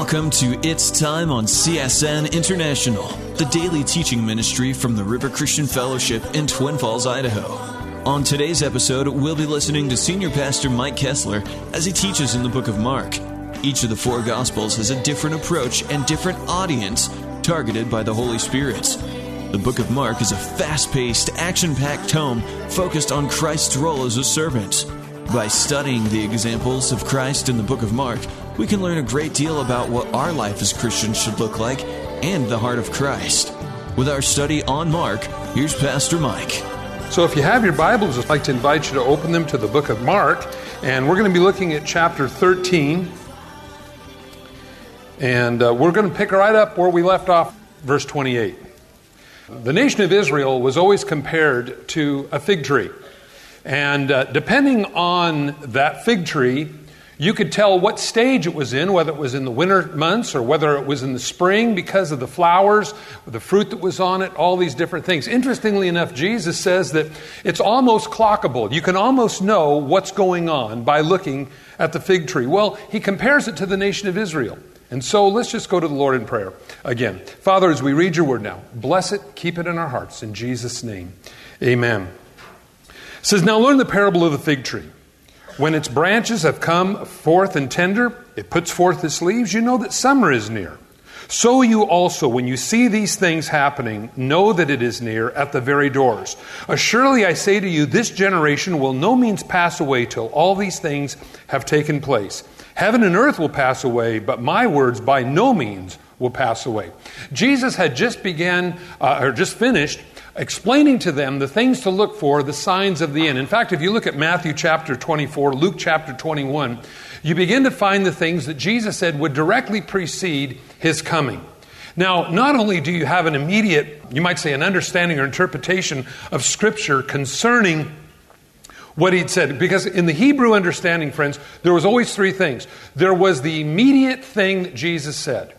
Welcome to It's Time on CSN International, the daily teaching ministry from the River Christian Fellowship in Twin Falls, Idaho. On today's episode, we'll be listening to Senior Pastor Mike Kessler as he teaches in the book of Mark. Each of the four Gospels has a different approach and different audience targeted by the Holy Spirit. The book of Mark is a fast-paced, action-packed tome focused on Christ's role as a servant. By studying the examples of Christ in the book of Mark, we can learn a great deal about what our life as Christians should look like and the heart of Christ. With our study on Mark, here's Pastor Mike. So if you have your Bibles, I'd like to invite you to open them to the book of Mark. And we're going to be looking at chapter 13. And we're going to pick right up where we left off, verse 28. The nation of Israel was always compared to a fig tree. And depending on that fig tree, you could tell what stage it was in, whether it was in the winter months or whether it was in the spring because of the flowers, the fruit that was on it, all these different things. Interestingly enough, Jesus says that it's almost clockable. You can almost know what's going on by looking at the fig tree. Well, he compares it to the nation of Israel. And so let's just go to the Lord in prayer again. Father, as we read your word now, bless it, keep it in our hearts. In Jesus' name, amen. It says, now learn the parable of the fig tree. When its branches have come forth and tender, it puts forth its leaves, you know that summer is near. So you also, when you see these things happening, know that it is near at the very doors. Surely I say to you, this generation will no means pass away till all these things have taken place. Heaven and earth will pass away, but my words by no means will pass away. Jesus had just finished explaining to them the things to look for, the signs of the end. In fact, if you look at Matthew chapter 24, Luke chapter 21, you begin to find the things that Jesus said would directly precede his coming. Now, not only do you have an immediate, you might say an understanding or interpretation of Scripture concerning what he'd said, because in the Hebrew understanding, friends, there was always three things. There was the immediate thing that Jesus said.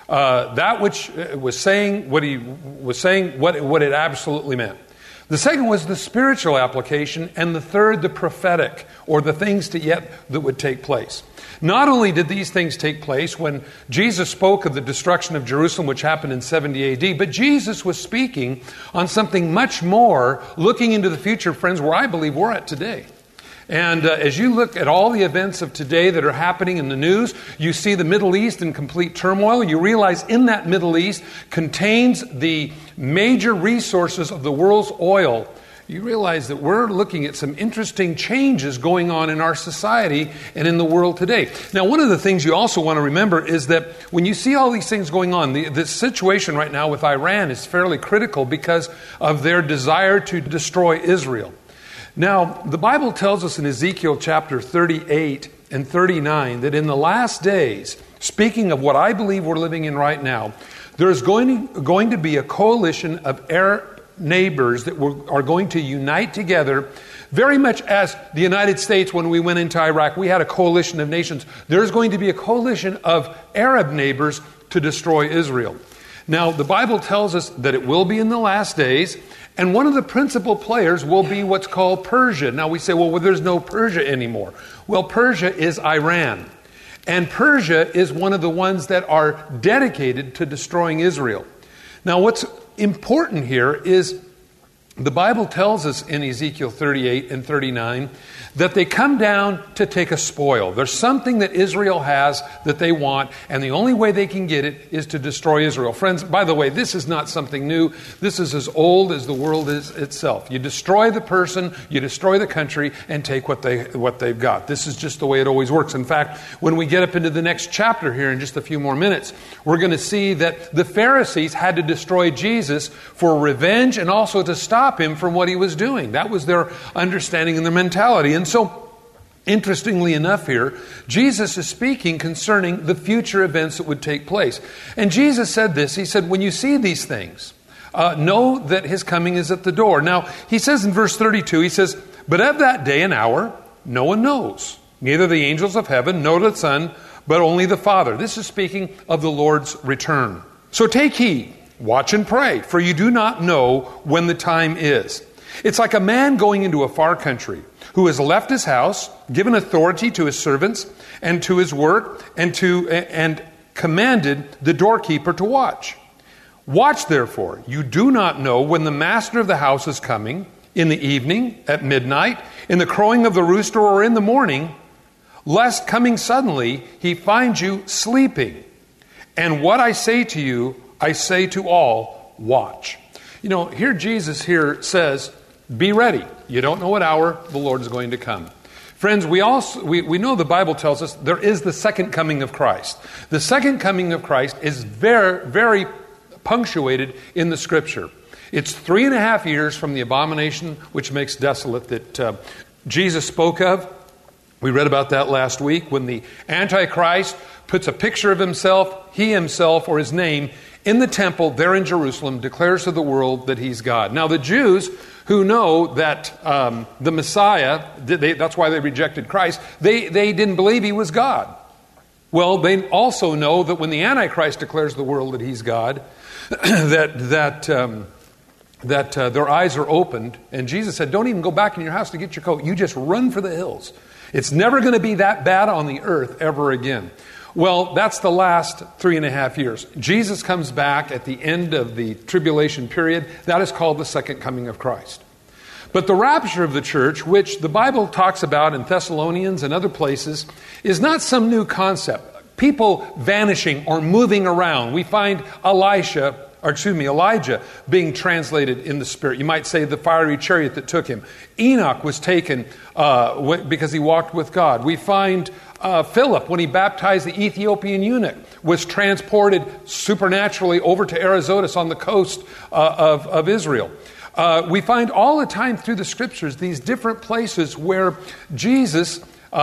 That which was saying what he was saying, what it absolutely meant. The second was the spiritual application, and the third, the prophetic, or the things that would take place. Not only did these things take place when Jesus spoke of the destruction of Jerusalem, which happened in 70 AD, but Jesus was speaking on something much more, looking into the future, friends, where I believe we're at today. And as you look at all the events of today that are happening in the news, you see the Middle East in complete turmoil. You realize in that Middle East contains the major resources of the world's oil. You realize that we're looking at some interesting changes going on in our society and in the world today. Now, one of the things you also want to remember is that when you see all these things going on, the situation right now with Iran is fairly critical because of their desire to destroy Israel. Now, the Bible tells us in Ezekiel chapter 38 and 39 that in the last days, speaking of what I believe we're living in right now, there is going to be a coalition of Arab neighbors that are going to unite together, very much as the United States, when we went into Iraq, we had a coalition of nations. There's going to be a coalition of Arab neighbors to destroy Israel. Now, the Bible tells us that it will be in the last days, and one of the principal players will be what's called Persia. Now we say, well, there's no Persia anymore. Well, Persia is Iran. And Persia is one of the ones that are dedicated to destroying Israel. Now what's important here is the Bible tells us in Ezekiel 38 and 39 that they come down to take a spoil. There's something that Israel has that they want, and the only way they can get it is to destroy Israel. Friends, by the way, this is not something new. This is as old as the world is itself. You destroy the person, you destroy the country, and take what they've got. This is just the way it always works. In fact, when we get up into the next chapter here in just a few more minutes, we're going to see that the Pharisees had to destroy Jesus for revenge and also to stop him from what he was doing. That was their understanding and their mentality. And so, interestingly enough here, Jesus is speaking concerning the future events that would take place. And Jesus said this, he said, when you see these things, know that his coming is at the door. Now, he says in verse 32, he says, but of that day and hour, no one knows, neither the angels of heaven, nor the Son, but only the Father. This is speaking of the Lord's return. So take heed, watch and pray, for you do not know when the time is. It's like a man going into a far country who has left his house, given authority to his servants and to his work and commanded the doorkeeper to watch. Watch, therefore. You do not know when the master of the house is coming, in the evening, at midnight, in the crowing of the rooster, or in the morning, lest coming suddenly he find you sleeping. And what I say to you, I say to all, watch. You know, here Jesus here says, be ready. You don't know what hour the Lord is going to come. Friends, we know the Bible tells us there is the second coming of Christ. The second coming of Christ is very, very punctuated in the Scripture. It's 3.5 years from the abomination which makes desolate that Jesus spoke of. We read about that last week when the Antichrist puts a picture of himself, he himself or his name, in the temple there in Jerusalem, declares to the world that he's God. Now the Jews who know that the Messiah, that's why they rejected Christ, they didn't believe he was God. Well, they also know that when the Antichrist declares to the world that he's God, that their eyes are opened. And Jesus said, don't even go back in your house to get your coat. You just run for the hills. It's never going to be that bad on the earth ever again. Well, that's the last 3.5 years. Jesus comes back at the end of the tribulation period. That is called the second coming of Christ. But the rapture of the church, which the Bible talks about in Thessalonians and other places, is not some new concept. People vanishing or moving around. We find Elijah being translated in the Spirit. You might say the fiery chariot that took him. Enoch was taken because he walked with God. We find Philip, when he baptized the Ethiopian eunuch, was transported supernaturally over to Azotus on the coast of Israel. We find all the time through the Scriptures these different places where Jesus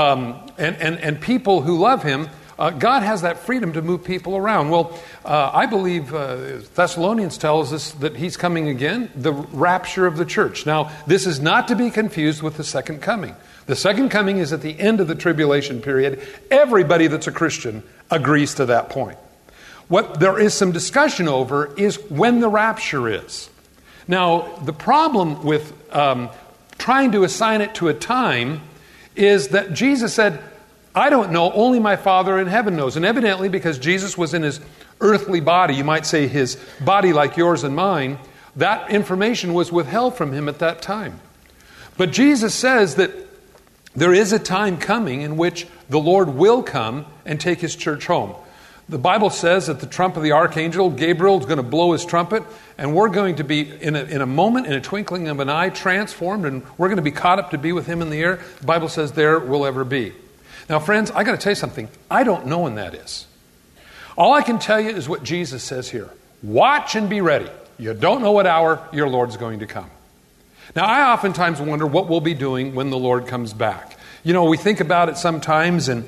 and people who love him, God has that freedom to move people around. Well, I believe Thessalonians tells us that he's coming again, the rapture of the church. Now, this is not to be confused with the second coming. The second coming is at the end of the tribulation period. Everybody that's a Christian agrees to that point. What there is some discussion over is when the rapture is. Now, the problem with trying to assign it to a time is that Jesus said, I don't know, only my Father in heaven knows. And evidently, because Jesus was in his earthly body, you might say his body like yours and mine, that information was withheld from him at that time. But Jesus says that there is a time coming in which the Lord will come and take his church home. The Bible says that the trump of the archangel Gabriel is going to blow his trumpet, and we're going to be in a moment, in a twinkling of an eye, transformed, and we're going to be caught up to be with him in the air. The Bible says there will ever be. Now, friends, I got to tell you something. I don't know when that is. All I can tell you is what Jesus says here. Watch and be ready. You don't know what hour your Lord's going to come. Now, I oftentimes wonder what we'll be doing when the Lord comes back. You know, we think about it sometimes, and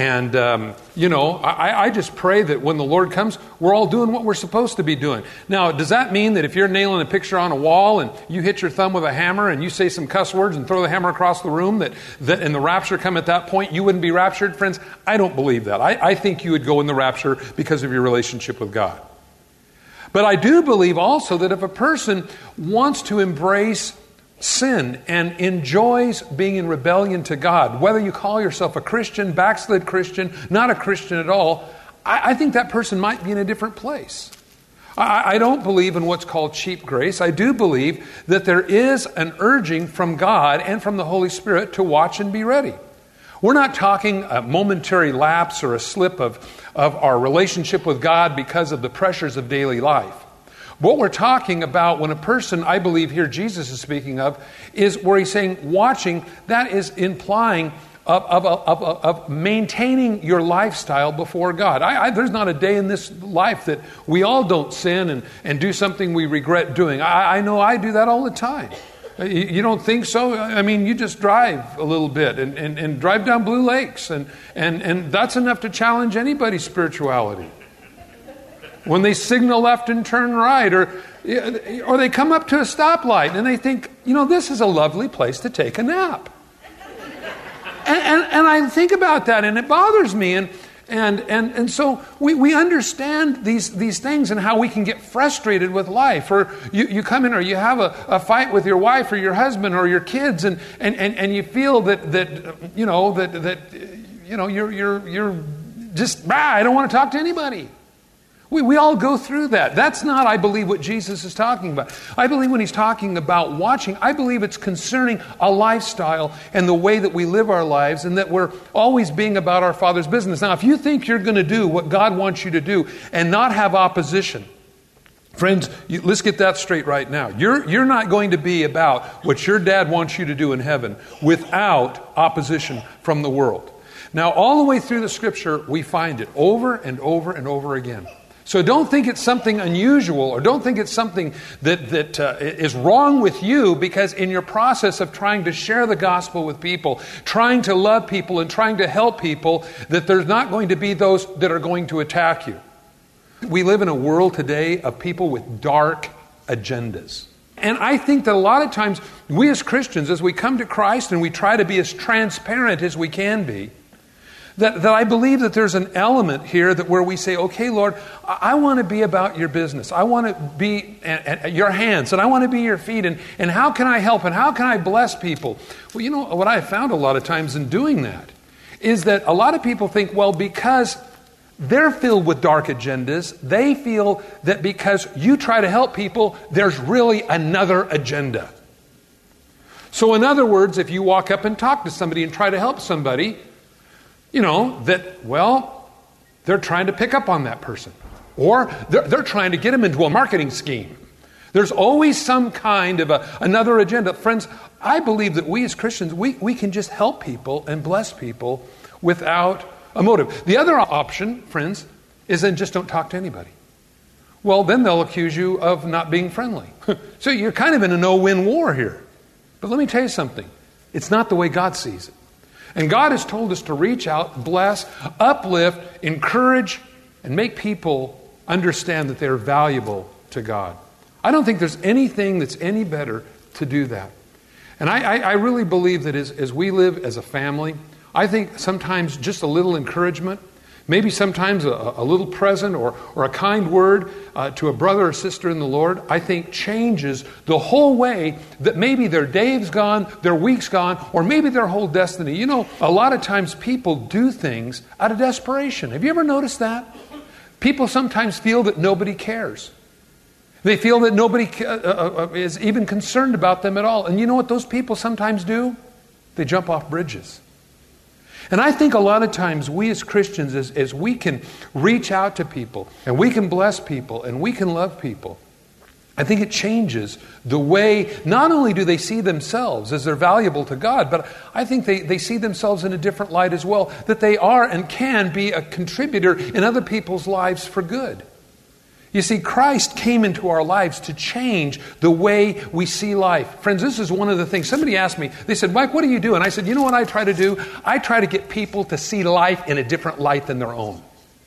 I just pray that when the Lord comes, we're all doing what we're supposed to be doing. Now, does that mean that if you're nailing a picture on a wall and you hit your thumb with a hammer and you say some cuss words and throw the hammer across the room, that in the rapture come at that point, you wouldn't be raptured? Friends, I don't believe that. I think you would go in the rapture because of your relationship with God. But I do believe also that if a person wants to embrace sin and enjoys being in rebellion to God, whether you call yourself a Christian, backslid Christian, not a Christian at all, I think that person might be in a different place. I don't believe in what's called cheap grace. I do believe that there is an urging from God and from the Holy Spirit to watch and be ready. We're not talking a momentary lapse or a slip of our relationship with God because of the pressures of daily life. What we're talking about when a person, I believe here Jesus is speaking of, is where he's saying watching, that is implying of maintaining your lifestyle before God. There's not a day in this life that we all don't sin and do something we regret doing. I know I do that all the time. You don't think so? I mean, you just drive a little bit and drive down Blue Lakes and that's enough to challenge anybody's spirituality. When they signal left and turn right, or they come up to a stoplight and they think, this is a lovely place to take a nap. And I think about that and it bothers me. And so we understand these things and how we can get frustrated with life. Or you come in or you have a fight with your wife or your husband or your kids and you feel that you're I don't want to talk to anybody. We all go through that. That's not, I believe, what Jesus is talking about. I believe when he's talking about watching, I believe it's concerning a lifestyle and the way that we live our lives, and that we're always being about our Father's business. Now, if you think you're going to do what God wants you to do and not have opposition, friends, let's get that straight right now. You're not going to be about what your dad wants you to do in heaven without opposition from the world. Now, all the way through the Scripture, we find it over and over and over again. So don't think it's something unusual, or don't think it's something that is wrong with you, because in your process of trying to share the gospel with people, trying to love people and trying to help people, that there's not going to be those that are going to attack you. We live in a world today of people with dark agendas. And I think that a lot of times we as Christians, as we come to Christ and we try to be as transparent as we can be, that I believe that there's an element here that where we say, okay, Lord, I want to be about your business. I want to be at your hands, and I want to be your feet. And how can I help? And how can I bless people? Well, you know, what I found a lot of times in doing that is that a lot of people think, well, because they're filled with dark agendas, they feel that because you try to help people, there's really another agenda. So in other words, if you walk up and talk to somebody and try to help somebody, you know, that, well, they're trying to pick up on that person. Or they're trying to get them into a marketing scheme. There's always some kind of another agenda. Friends, I believe that we as Christians, we can just help people and bless people without a motive. The other option, friends, is then just don't talk to anybody. Well, then they'll accuse you of not being friendly. So you're kind of in a no-win war here. But let me tell you something. It's not the way God sees it. And God has told us to reach out, bless, uplift, encourage, and make people understand that they're valuable to God. I don't think there's anything that's any better to do that. And I really believe that as we live as a family, I think sometimes just a little encouragement, maybe sometimes a little present or a kind word to a brother or sister in the Lord, I think changes the whole way that maybe their day's gone, their week's gone, or maybe their whole destiny. You know, a lot of times people do things out of desperation. Have you ever noticed that? People sometimes feel that nobody cares. They feel that nobody is even concerned about them at all. And you know what those people sometimes do? They jump off bridges. And I think a lot of times we as Christians, as we can reach out to people and we can bless people and we can love people, I think it changes the way not only do they see themselves as they're valuable to God, but I think they see themselves in a different light as well, that they are and can be a contributor in other people's lives for good. You see, Christ came into our lives to change the way we see life. Friends, this is one of the things. Somebody asked me, they said, Mike, what do you do? And I said, you know what I try to do? I try to get people to see life in a different light than their own.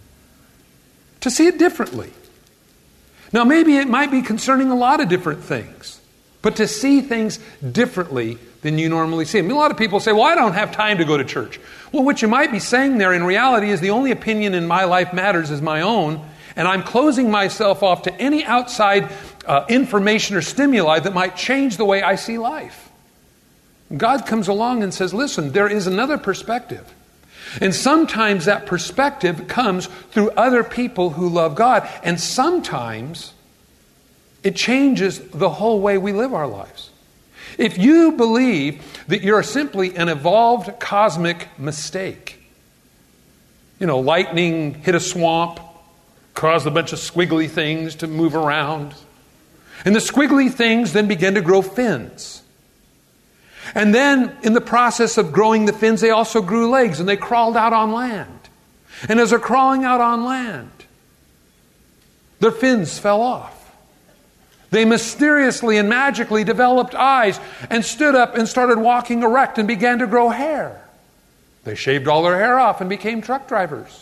To see it differently. Now, maybe it might be concerning a lot of different things, but to see things differently than you normally see them. A lot of people say, well, I don't have time to go to church. Well, what you might be saying there in reality is the only opinion in my life matters is my own. And I'm closing myself off to any outside information or stimuli that might change the way I see life. God comes along and says, listen, there is another perspective. And sometimes that perspective comes through other people who love God. And sometimes it changes the whole way we live our lives. If you believe that you're simply an evolved cosmic mistake, you know, lightning hit a swamp, caused a bunch of squiggly things to move around. And the squiggly things then began to grow fins. And then in the process of growing the fins, they also grew legs and they crawled out on land. And as they're crawling out on land, their fins fell off. They mysteriously and magically developed eyes and stood up and started walking erect and began to grow hair. They shaved all their hair off and became truck drivers.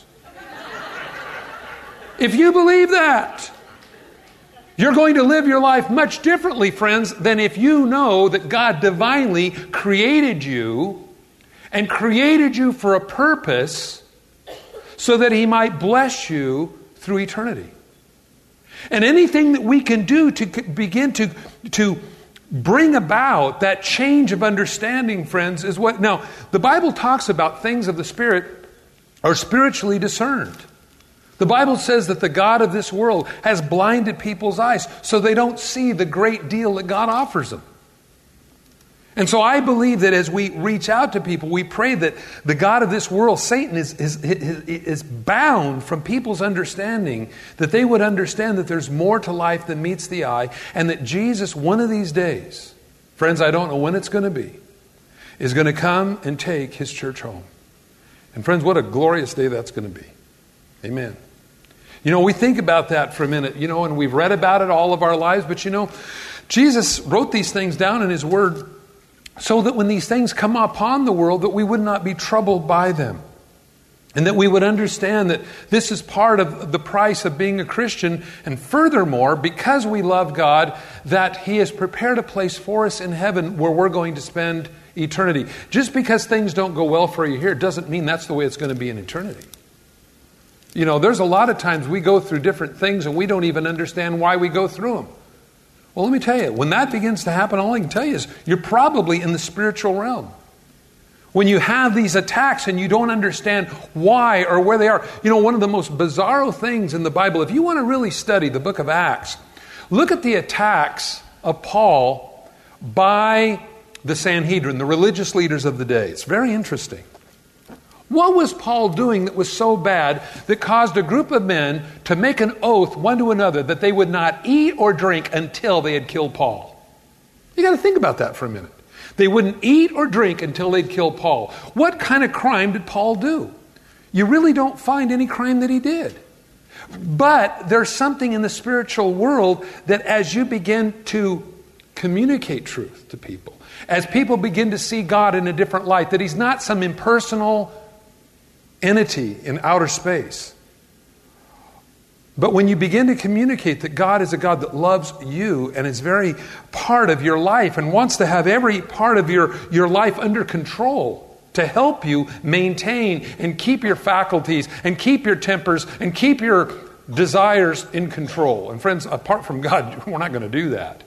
If you believe that, you're going to live your life much differently, friends, than if you know that God divinely created you and created you for a purpose so that He might bless you through eternity. And anything that we can do to begin to bring about that change of understanding, friends, is what... Now, the Bible talks about things of the Spirit or spiritually discerned. The Bible says that the God of this world has blinded people's eyes so they don't see the great deal that God offers them. And so I believe that as we reach out to people, we pray that the God of this world, Satan, is bound from people's understanding, that they would understand that there's more to life than meets the eye, and that Jesus, one of these days, friends, I don't know when it's going to be, is going to come and take His church home. And friends, what a glorious day that's going to be. Amen. You know, we think about that for a minute, you know, and we've read about it all of our lives, but you know, Jesus wrote these things down in His Word so that when these things come upon the world, that we would not be troubled by them. And that we would understand that this is part of the price of being a Christian. And furthermore, because we love God, that He has prepared a place for us in heaven where we're going to spend eternity. Just because things don't go well for you here doesn't mean that's the way it's going to be in eternity. You know, there's a lot of times we go through different things and we don't even understand why we go through them. Well, let me tell you, when that begins to happen, all I can tell you is you're probably in the spiritual realm. When you have these attacks and you don't understand why or where they are. You know, one of the most bizarro things in the Bible, if you want to really study the book of Acts, look at the attacks of Paul by the Sanhedrin, the religious leaders of the day. It's very interesting. What was Paul doing that was so bad that caused a group of men to make an oath one to another that they would not eat or drink until they had killed Paul? You got to think about that for a minute. They wouldn't eat or drink until they'd killed Paul. What kind of crime did Paul do? You really don't find any crime that he did. But there's something in the spiritual world that as you begin to communicate truth to people, as people begin to see God in a different light, that He's not some impersonal entity in outer space. But when you begin to communicate that God is a God that loves you and is very part of your life and wants to have every part of your life under control to help you maintain and keep your faculties and keep your tempers and keep your desires in control. And friends, apart from God, we're not going to do that.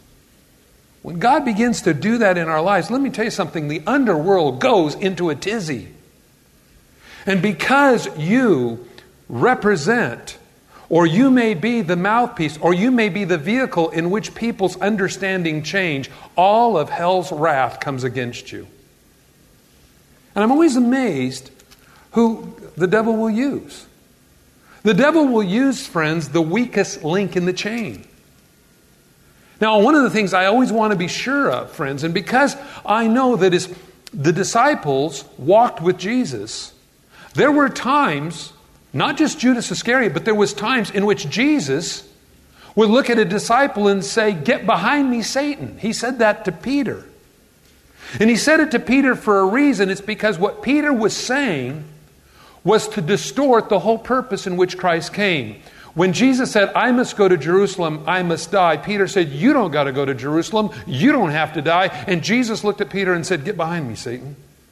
When God begins to do that in our lives, let me tell you something, the underworld goes into a tizzy. And because you represent, or you may be the mouthpiece, or you may be the vehicle in which people's understanding change, all of hell's wrath comes against you. And I'm always amazed who the devil will use. The devil will use, friends, the weakest link in the chain. Now, one of the things I always want to be sure of, friends, and because I know that as the disciples walked with Jesus, there were times, not just Judas Iscariot, but there was times in which Jesus would look at a disciple and say, "Get behind me, Satan." He said that to Peter. And he said it to Peter for a reason. It's because what Peter was saying was to distort the whole purpose in which Christ came. When Jesus said, "I must go to Jerusalem, I must die," Peter said, "You don't got to go to Jerusalem. You don't have to die." And Jesus looked at Peter and said, "Get behind me, Satan."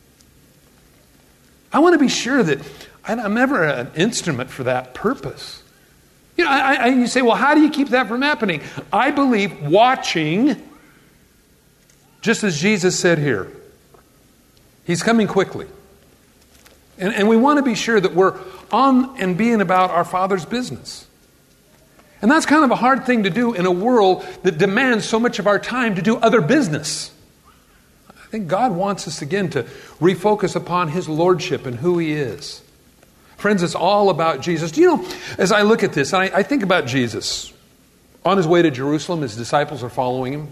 I want to be sure that I'm never an instrument for that purpose. You know, you say, well, how do you keep that from happening? I believe watching, just as Jesus said here. He's coming quickly. And we want to be sure that we're on and being about our Father's business. And that's kind of a hard thing to do in a world that demands so much of our time to do other business. I think God wants us again to refocus upon His Lordship and who He is. Friends, it's all about Jesus. Do you know, as I look at this, I think about Jesus. On His way to Jerusalem, His disciples are following Him.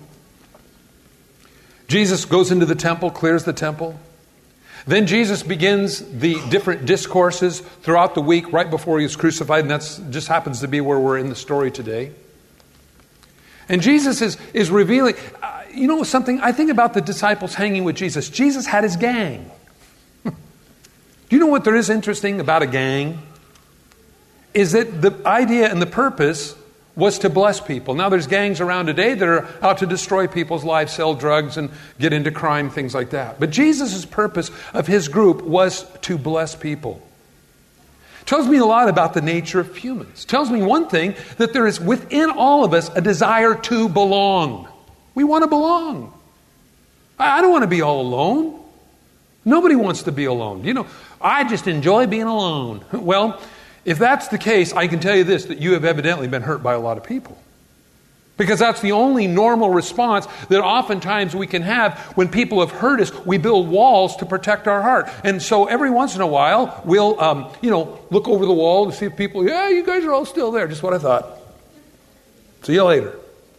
Jesus goes into the temple, clears the temple. Then Jesus begins the different discourses throughout the week right before He was crucified, and that just happens to be where we're in the story today. And Jesus is revealing, you know something? I think about the disciples hanging with Jesus. Jesus had His gang. Do you know what there is interesting about a gang? Is that the idea and the purpose was to bless people. Now there's gangs around today that are out to destroy people's lives, sell drugs and get into crime, things like that. But Jesus' purpose of His group was to bless people. Tells me a lot about the nature of humans. Tells me one thing, that there is within all of us a desire to belong. We want to belong. I don't want to be all alone. Nobody wants to be alone. I just enjoy being alone. Well, if that's the case, I can tell you this, that you have evidently been hurt by a lot of people. Because that's the only normal response that oftentimes we can have when people have hurt us. We build walls to protect our heart. And so every once in a while, we'll, look over the wall to see if people, yeah, you guys are all still there. Just what I thought. See you later.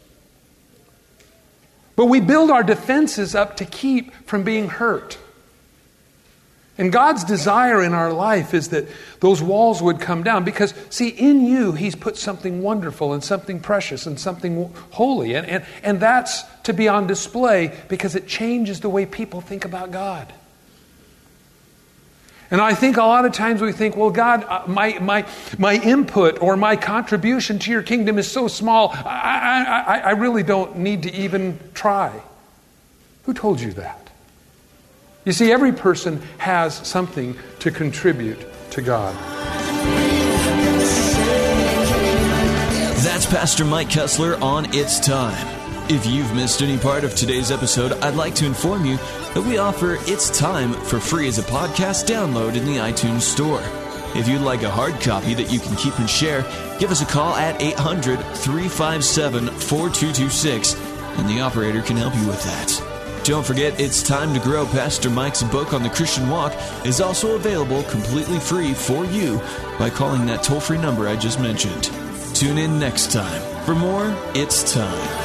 But we build our defenses up to keep from being hurt. And God's desire in our life is that those walls would come down because, see, in you, He's put something wonderful and something precious and something holy. And that's to be on display because it changes the way people think about God. And I think a lot of times we think, well, God, my input or my contribution to your kingdom is so small, I really don't need to even try. Who told you that? You see, every person has something to contribute to God. That's Pastor Mike Kessler on It's Time. If you've missed any part of today's episode, I'd like to inform you that we offer It's Time for free as a podcast download in the iTunes Store. If you'd like a hard copy that you can keep and share, give us a call at 800-357-4226, and the operator can help you with that. Don't forget, It's Time to Grow. Pastor Mike's book on the Christian walk is also available completely free for you by calling that toll-free number I just mentioned. Tune in next time for more It's Time.